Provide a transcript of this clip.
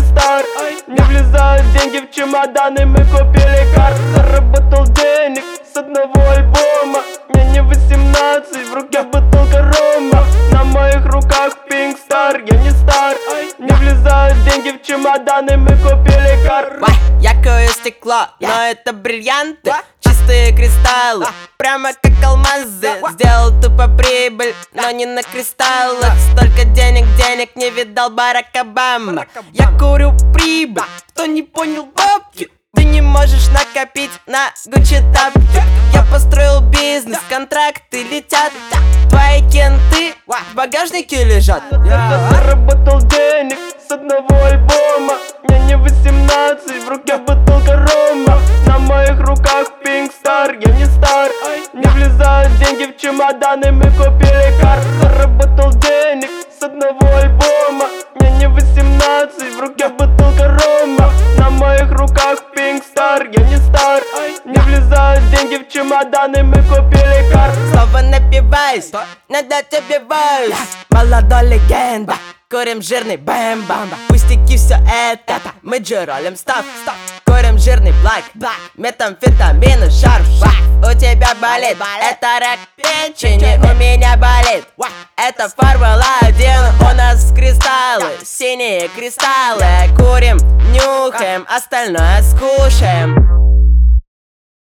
стар. Не влезают деньги в чемоданы, мы купили кар. Заработал денег с одного альбома. Мне не 18, в руке бутылка рома. На моих руках Pink Star, я не стар. Не влезают деньги в чемоданы, мы купили кар. Я кую стекло, но это бриллианты, чистые кристаллы, прямо как алмазы. Сделал тупо прибыль, но не на кристаллах. Столько денег не видал Барак Обама. Я курю прибыль, кто не понял бабки. Ты не можешь накопить на Гуччи тапки. Я построил бизнес, контракты летят. Твои кенты в багажнике лежат. Я заработал денег с одного альбома. Мне не 18, в руке бутылка рома. На моих руках Pink Star, я не стар. Не влезают деньги в чемоданы, мы купили кар. Заработал денег с одного альбома. Мне не 18, в руке бутылка рома. На моих руках Pink Star, я не стар. Не влезают деньги в чемоданы, мы купили кар. Снова напиваюсь, надо тебе вайс. Молодой легенда, курим жирный бэм-бам. Пустяки все это, мы джеролем став. Курим жирный блэк, метамфетамин и шарф. У тебя болит, это рак печени, у меня болит. Это Формула-1, у нас кристаллы, синие кристаллы. Курим, нюхаем, остальное скушаем.